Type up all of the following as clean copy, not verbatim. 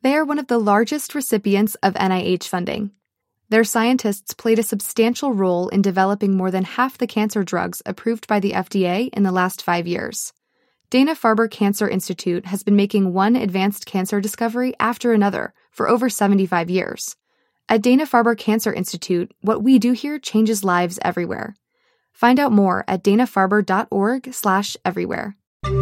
They are one of the largest recipients of NIH funding. Their scientists played a substantial role in developing more than half the cancer drugs approved by the FDA in the last 5 years. Dana-Farber Cancer Institute has been making one advanced cancer discovery after another for over 75 years. At Dana-Farber Cancer Institute, what we do here changes lives everywhere. Find out more at danafarber.org/everywhere.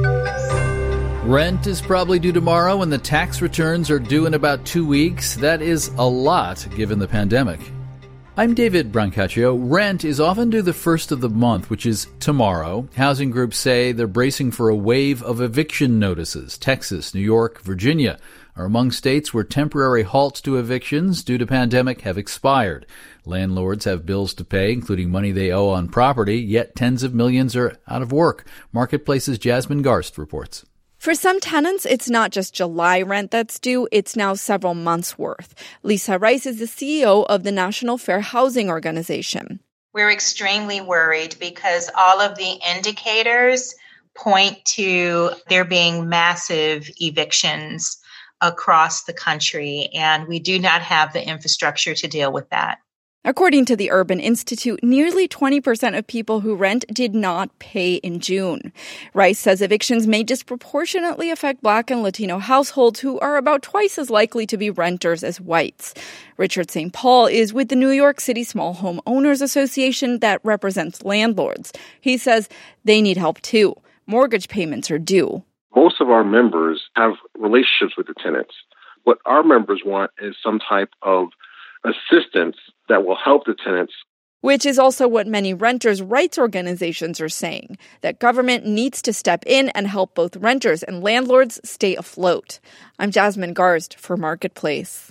Rent is probably due tomorrow, and the tax returns are due in about 2 weeks. That is a lot given the pandemic. I'm David Brancaccio. Rent is often due the first of the month, which is tomorrow. Housing groups say they're bracing for a wave of eviction notices. Texas, New York, Virginia are among states where temporary halts to evictions due to pandemic have expired. Landlords have bills to pay, including money they owe on property, yet tens of millions are out of work. Marketplace's Jasmine Garst reports. For some tenants, it's not just July rent that's due, it's now several months' worth. Lisa Rice is the CEO of the National Fair Housing Organization. We're extremely worried because all of the indicators point to there being massive evictions across the country, and we do not have the infrastructure to deal with that. According to the Urban Institute, nearly 20% of people who rent did not pay in June. Rice says evictions may disproportionately affect Black and Latino households who are about twice as likely to be renters as whites. Richard St. Paul is with the New York City Small Home Owners Association that represents landlords. He says they need help too. Mortgage payments are due. Most of our members have relationships with the tenants. What our members want is some type of assistance that will help the tenants. Which is also what many renters' rights organizations are saying, that government needs to step in and help both renters and landlords stay afloat. I'm Jasmine Garst for Marketplace.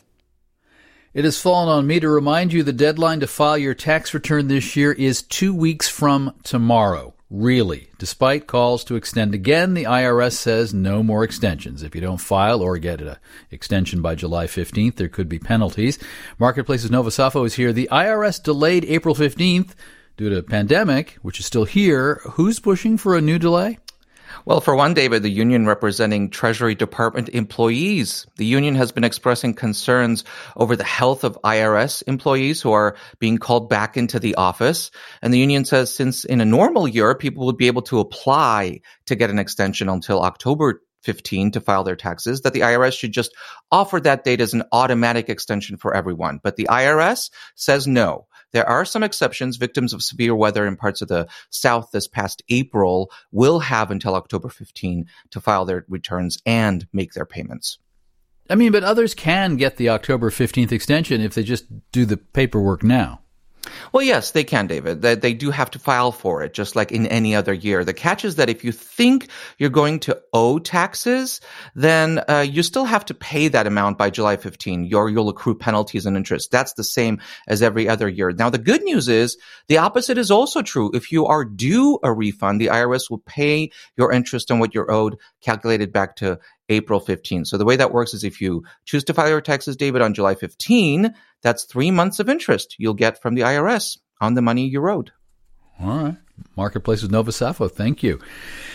It has fallen on me to remind you the deadline to file your tax return this year is 2 weeks from tomorrow. Really. Despite calls to extend again, the IRS says no more extensions. If you don't file or get an extension by July 15th, there could be penalties. Marketplace's Nova Safo is here. The IRS delayed April 15th due to pandemic, which is still here. Who's pushing for a new delay? Well, for one, David, the union representing Treasury Department employees. The union has been expressing concerns over the health of IRS employees who are being called back into the office. And the union says since in a normal year, people would be able to apply to get an extension until October 15 to file their taxes, that the IRS should just offer that date as an automatic extension for everyone. But the IRS says no. There are some exceptions. Victims of severe weather in parts of the South this past April will have until October 15 to file their returns and make their payments. I mean, but others can get the October 15th extension if they just do the paperwork now. Well, yes, they can, David. They do have to file for it, just like in any other year. The catch is that if you think you're going to owe taxes, then you still have to pay that amount by July 15. You'll accrue penalties and interest. That's the same as every other year. Now, the good news is the opposite is also true. If you are due a refund, the IRS will pay your interest on what you're owed, calculated back to April 15. So the way that works is if you choose to file your taxes, David, on July 15, that's 3 months of interest you'll get from the IRS on the money you owed. All right. Marketplace with Nova Safo. Thank you.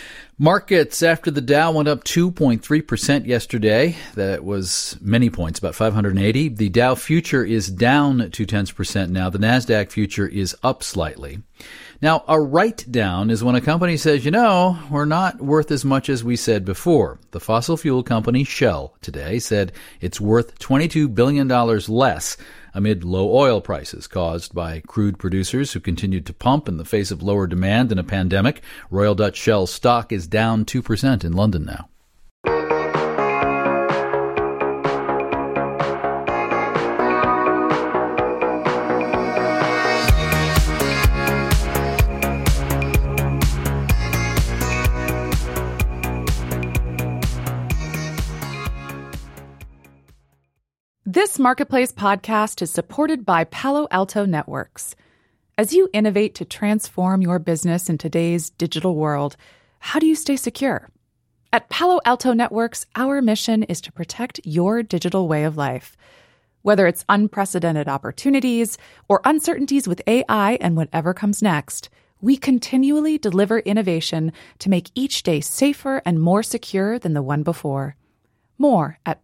Markets after the Dow went up 2.3% yesterday. That was many points, about 580. The Dow future is down 0.2% now. The NASDAQ future is up slightly. Now, a write-down is when a company says, we're not worth as much as we said before. The fossil fuel company Shell today said it's worth $22 billion less amid low oil prices caused by crude producers who continued to pump in the face of lower demand and a pandemic. Royal Dutch Shell stock is down 2% in London now. This Marketplace podcast is supported by Palo Alto Networks. As you innovate to transform your business in today's digital world, how do you stay secure? At Palo Alto Networks, our mission is to protect your digital way of life. Whether it's unprecedented opportunities or uncertainties with AI and whatever comes next, we continually deliver innovation to make each day safer and more secure than the one before. More at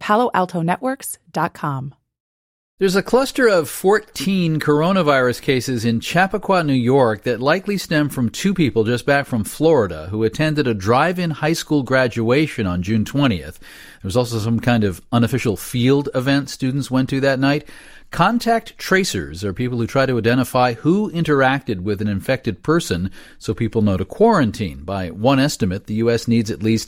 PaloAltoNetworks.com. There's a cluster of 14 coronavirus cases in Chappaqua, New York that likely stem from two people just back from Florida who attended a drive-in high school graduation on June 20th. There was also some kind of unofficial field event students went to that night. Contact tracers are people who try to identify who interacted with an infected person so people know to quarantine. By one estimate, the U.S. needs at least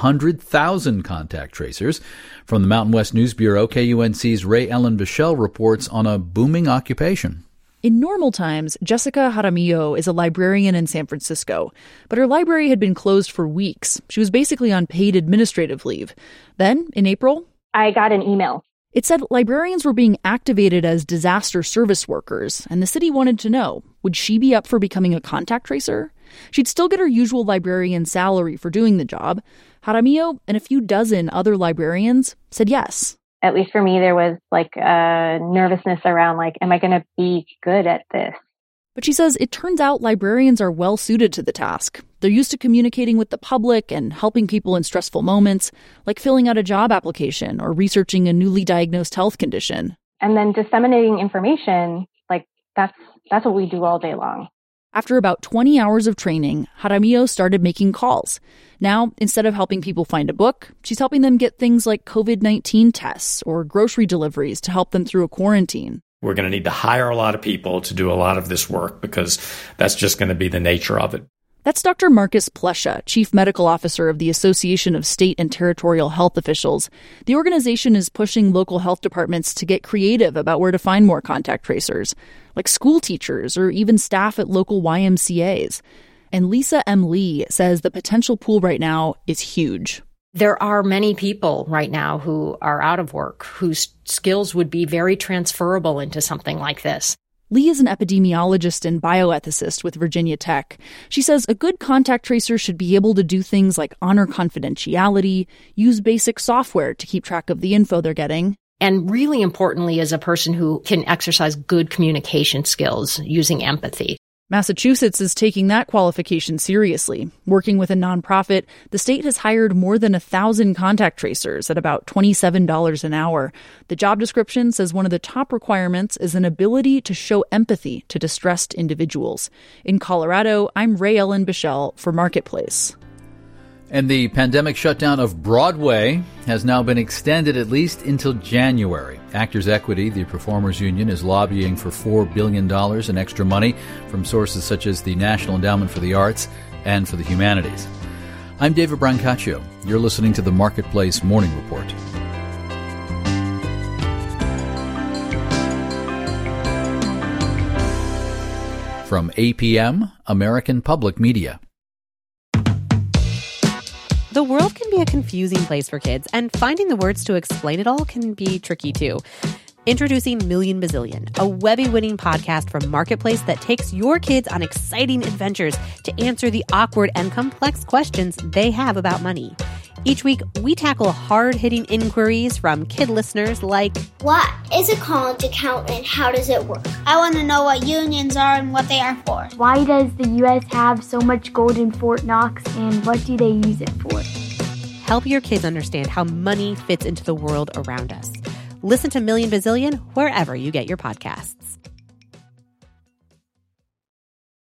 100,000 contact tracers. From the Mountain West News Bureau, KUNC's Ray Ellen Bichelle reports on a booming occupation. In normal times, Jessica Jaramillo is a librarian in San Francisco, but her library had been closed for weeks. She was basically on paid administrative leave. Then, in April, I got an email. It said librarians were being activated as disaster service workers, and the city wanted to know, would she be up for becoming a contact tracer? She'd still get her usual librarian salary for doing the job. Jaramillo and a few dozen other librarians said yes. At least for me, there was a nervousness around am I going to be good at this? But she says it turns out librarians are well suited to the task. They're used to communicating with the public and helping people in stressful moments, like filling out a job application or researching a newly diagnosed health condition. And then disseminating information, that's what we do all day long. After about 20 hours of training, Jaramillo started making calls. Now, instead of helping people find a book, she's helping them get things like COVID-19 tests or grocery deliveries to help them through a quarantine. We're going to need to hire a lot of people to do a lot of this work because that's just going to be the nature of it. That's Dr. Marcus Plesha, Chief Medical Officer of the Association of State and Territorial Health Officials. The organization is pushing local health departments to get creative about where to find more contact tracers, like school teachers or even staff at local YMCAs. And Lisa M. Lee says the potential pool right now is huge. There are many people right now who are out of work, whose skills would be very transferable into something like this. Lee is an epidemiologist and bioethicist with Virginia Tech. She says a good contact tracer should be able to do things like honor confidentiality, use basic software to keep track of the info they're getting. And really importantly, is a person who can exercise good communication skills using empathy. Massachusetts is taking that qualification seriously. Working with a nonprofit, the state has hired more than 1,000 contact tracers at about $27 an hour. The job description says one of the top requirements is an ability to show empathy to distressed individuals. In Colorado, I'm Ray Ellen Bichelle for Marketplace. And the pandemic shutdown of Broadway has now been extended at least until January. Actors Equity, the performers union, is lobbying for $4 billion in extra money from sources such as the National Endowment for the Arts and for the Humanities. I'm David Brancaccio. You're listening to the Marketplace Morning Report. From APM, American Public Media. The world can be a confusing place for kids, and finding the words to explain it all can be tricky too. Introducing Million Bazillion, a Webby-winning podcast from Marketplace that takes your kids on exciting adventures to answer the awkward and complex questions they have about money. Each week, we tackle hard-hitting inquiries from kid listeners like, what is a college account and how does it work? I want to know what unions are and what they are for. Why does the U.S. have so much gold in Fort Knox and what do they use it for? Help your kids understand how money fits into the world around us. Listen to Million Bazillion wherever you get your podcasts.